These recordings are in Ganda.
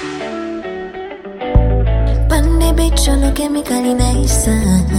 Panne becciolo chemicali nice.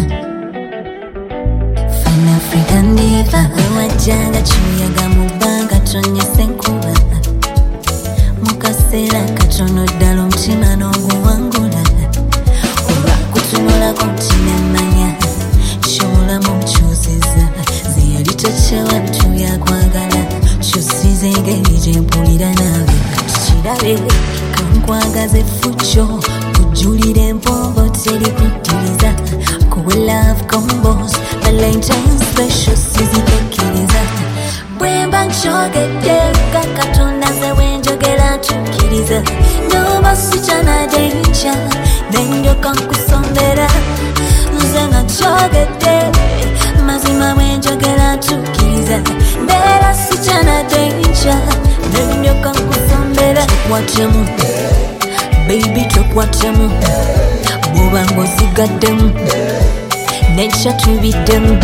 Fan African diva. Wajanga chuyaga mubanga tonye senkuba. Mukasera katono ddala omutima n'oguwangula. Olwa kutunula kontinemanya ky'olamu omukyusiza. Zeyali tokyawattu yakwagala kyusiza engeri gye mpulira naawe kirabe kankwagaze fucyo kujulira empombo teri kuddiriza kuwe love combos Valentine special sizikekkiriza bwemba nkyogedde kakatonda ze wenjogera tukkiriza noba sikyanadde nkya nendyoka nkusombera nze nga nkyogedde mazima wenjogera tukkiriza mbeera sikyanadde nkya nendyoka nkusombera tukwatemu baby tukwatemu bwoba ng'osigaddemu nekya tubiddemu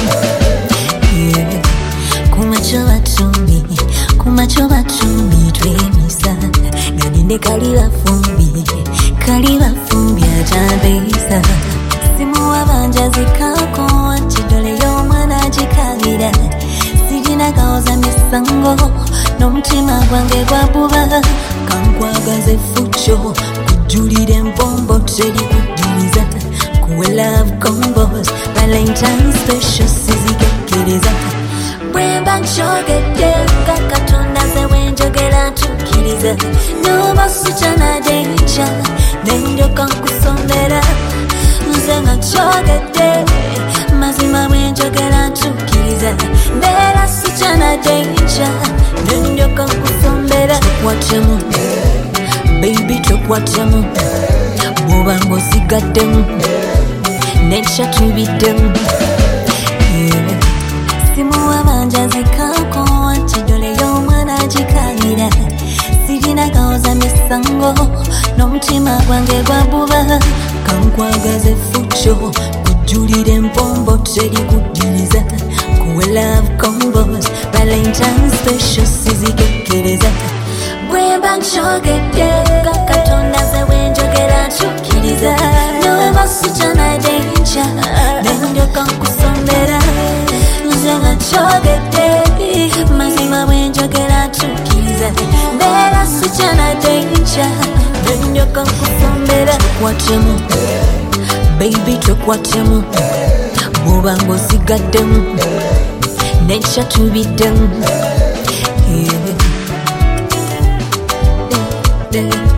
kumakyo batumbi twemisa ganinde kalibafumbi atambeisa simuwa banjazikako kidole y'omwana agikabira sirina kawoza misango n'omutima gwange gwabuba kankwagaze fucyo kujulira empombo teri kuddiriza kuwe love combos Valentine special sizikekkiriza bwemba nkyogedde kakatonda ze wenjogera tukkiriza noba sikyanadde nkya nendyoka nkusombera nze nga kyogedde mazima wenjogera tukkiriza mbeera sikyanadde nkya nendyoka nkusombera tukwatemu baby tukwatemu bwoba ng'osigaddemu nekya tubiddemu simuwa banjazikako kidole y'omwana agikabira sirina kawoza misango n'omutima gwange gwabuba kankwagaze fucyo kujulira empombo teri kuddiriza kuwe love combos Valentine special sizikekkiriza bwemba nkyogedde kakatonda ze wenjogera tukkiriza noba sikyanadde nkya nendyoka nkusombera nze nga kyogedde mazima wenjogera tukkiriza mbeera sikyanadde nkya nendyoka nkusombera tukwatemu baby tukwatemu bwoba ng'osigaddemu nekya tubiddemu